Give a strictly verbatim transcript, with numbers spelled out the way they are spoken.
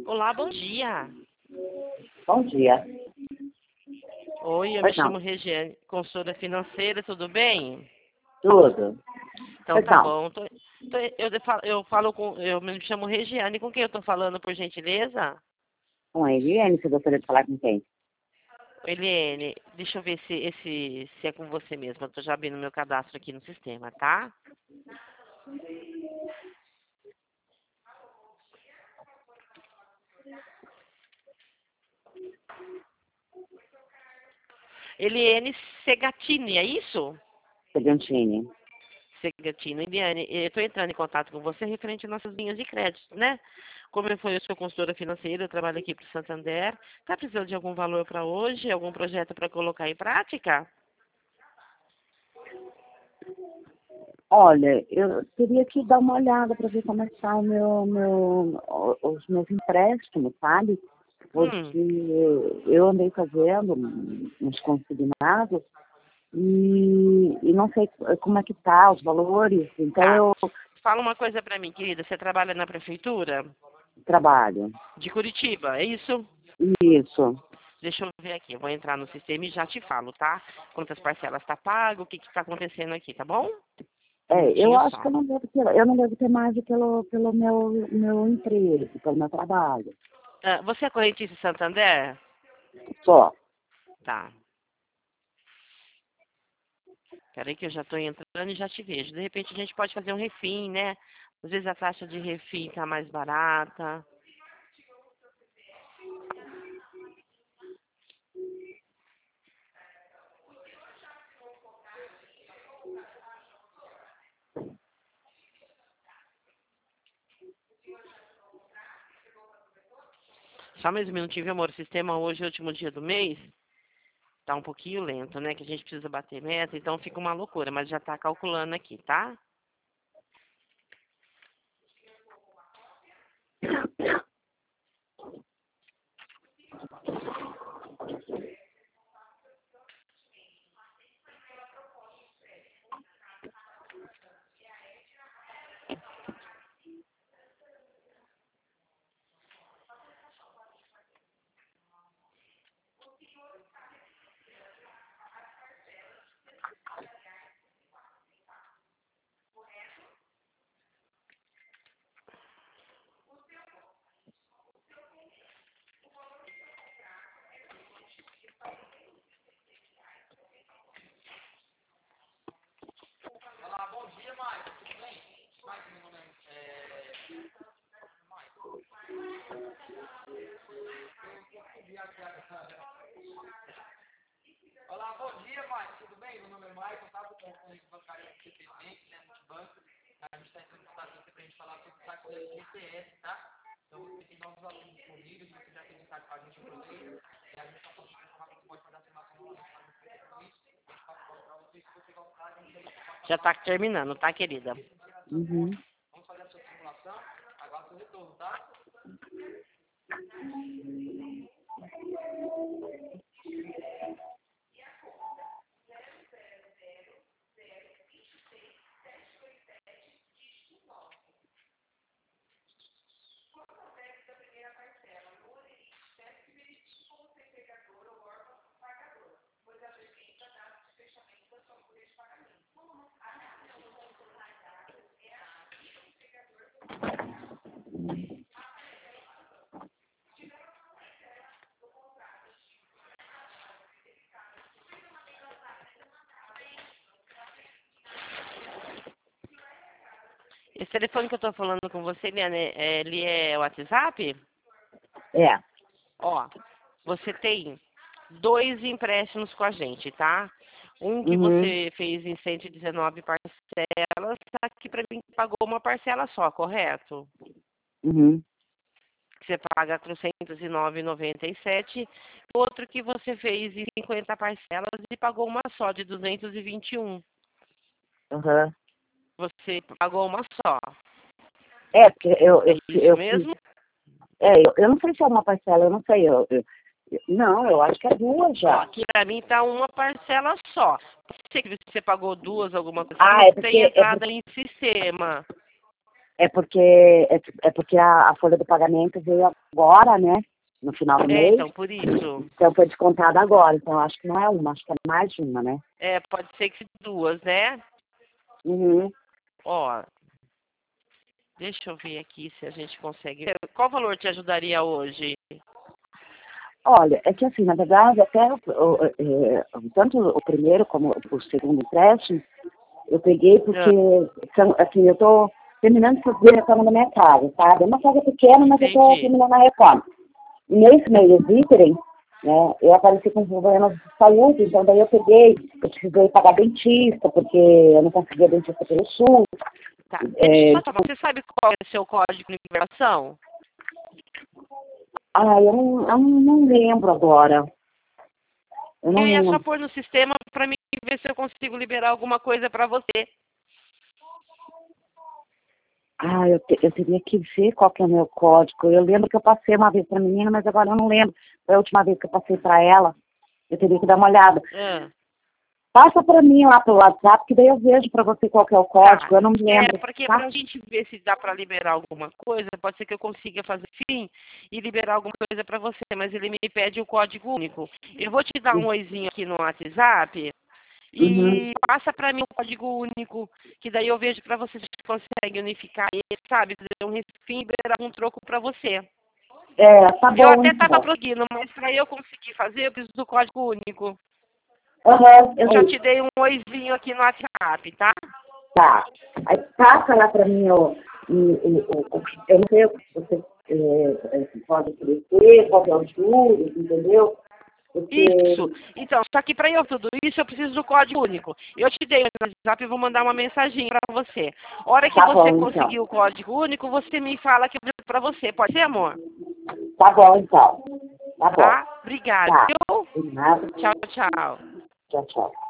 Olá, bom dia. Bom dia. Oi, eu me Pois não. chamo Regiane, consultora financeira, tudo bem? Tudo. Então Pois tá não. bom. Tô- tô- eu, de- falo- eu falo com, eu me chamo Regiane, com quem eu tô falando, por gentileza? Com a Eliane, você gostaria de falar com quem? Eliane, deixa eu ver se, esse, se é com você mesmo. Eu tô já abrindo meu cadastro aqui no sistema, tá? Eliane Segatini, é isso? Segantini. Segatini. Eliane, eu tô entrando em contato com você referente às nossas linhas de crédito, né? Como eu fui, eu sou consultora financeira, eu trabalho aqui para o Santander. Tá precisando de algum valor para hoje? Algum projeto para colocar em prática? Olha, eu teria que dar uma olhada para ver como é que está o meu, meu, o- os meus empréstimos, sabe? Hum, Porque eu andei fazendo uns consignados e, e não sei como é que tá os valores, então tá. eu Fala uma coisa para mim, querida. Você trabalha na prefeitura trabalho. de Curitiba, é isso? Isso. Deixa eu ver aqui. Eu vou entrar no sistema e já te falo, tá? Quantas parcelas está pago, o que está acontecendo aqui, tá bom? Um É, eu minutinho acho que só. eu não devo ter, eu não devo ter mais do que pelo, pelo meu, meu emprego, pelo meu trabalho. Ah, você é correntista de Santander? Só. Tá. Peraí que eu já estou entrando e já te vejo. De repente a gente pode fazer um refim, né? Às vezes a taxa de refim tá mais barata. Só mais um minutinho, viu, amor? O sistema hoje é o último dia do mês. Tá um pouquinho lento, né? Que a gente precisa bater meta, então fica uma loucura, mas já tá calculando aqui, tá? Olá, bom dia, Mike. Tudo bem? Meu nome é Mike. Eu estava com o bancário recentemente, né, no banco. A gente está entrando em contato aqui para a gente falar sobre o saque da G T S, tá? Então, você tem novos alunos disponíveis, você já tem um saque para a gente por aí. E a gente está falando que você pode fazer a assinação lá no site. A gente pode para vocês, se você gostar, a gente vai Já tá terminando, tá, querida? Uhum. Vamos fazer a sua simulação. Agora, o retorno, tá? Esse telefone que eu tô falando com você, Eliane, é- ele é WhatsApp? É. Ó, você tem dois empréstimos com a gente, tá? Um que Uhum. você fez em cento e dezenove parcelas, tá aqui pra mim pagou uma parcela só, correto? Uhum. Que você paga quatrocentos e nove reais e noventa e sete centavos. Outro que você fez em cinquenta parcelas e pagou uma só, de duzentos e vinte e um. Uhum. Você pagou uma só. É, porque eu, É eu, isso eu fiz. mesmo? É, eu, eu não sei se é uma parcela, eu não sei. Eu, eu- eu- não, eu acho que é duas Ó, já. aqui pra mim tá uma parcela só. Pode ser que você pagou duas, alguma coisa assim, Ah, não é tem porque, é entrada porque em sistema. É porque, é, é porque a, a folha do pagamento veio agora, né? No final do É, mês. então, por isso. Então foi descontada agora. Então eu acho que não é uma, acho que é mais de uma, né? É, pode ser que duas, né? Uhum. Ó, deixa eu ver aqui se a gente consegue. Qual valor te ajudaria hoje? Olha, é que assim, na verdade, até o, o, é, tanto o primeiro como o segundo empréstimo, eu peguei porque, são, assim, eu estou terminando de fazer a reforma da minha casa, sabe? É uma casa pequena, mas eu estou Entendi. terminando a reforma. Nesse meio ínterim, né, eu apareci com problemas de saúde, então daí eu peguei, eu precisei pagar dentista, porque eu não conseguia dentista pelo SUS. Tá. É, Só, você sabe qual é o seu código de liberação? ah, eu não, eu não, não lembro agora. Eu não Eu ia só lembro. pôr no sistema para mim ver se eu consigo liberar alguma coisa para você. Ah, eu, te, eu teria que ver qual que é o meu código. Eu lembro que eu passei uma vez para a menina, mas agora eu não lembro. Foi a última vez que eu passei para ela. Eu teria que dar uma olhada. Ah, Passa para mim lá pelo WhatsApp, que daí eu vejo para você qual que é o código. tá. Eu não me É, lembro. porque Tá? para a gente ver se dá para liberar alguma coisa, pode ser que eu consiga fazer fim e liberar alguma coisa para você, mas ele me pede o código único. Eu vou te dar um oizinho aqui no WhatsApp Uhum. e passa para mim o código único, que daí eu vejo para você se consegue unificar ele, sabe? Fazer um refim e liberar um troco para você. É, tá Eu bom até estava então. prosseguindo, mas para eu conseguir fazer, eu preciso do código único. Uhum. Eu já te dei um oizinho aqui no WhatsApp, tá? Tá. Aí passa lá para mim o, o, o, o. Eu não sei o que você é, é, pode oferecer, qual que é o juros, entendeu? Porque. Isso. Então, só que para eu tudo isso, eu preciso do código único. Eu te dei o WhatsApp e vou mandar uma mensagem para você. A hora que Tá você bom então. conseguir o código único, você me fala que eu para você. Pode ser, amor? Tá bom então. Tá bom. Tá? Obrigada. Tá. Viu? De nada. Tchau, tchau. Tchau, tchau.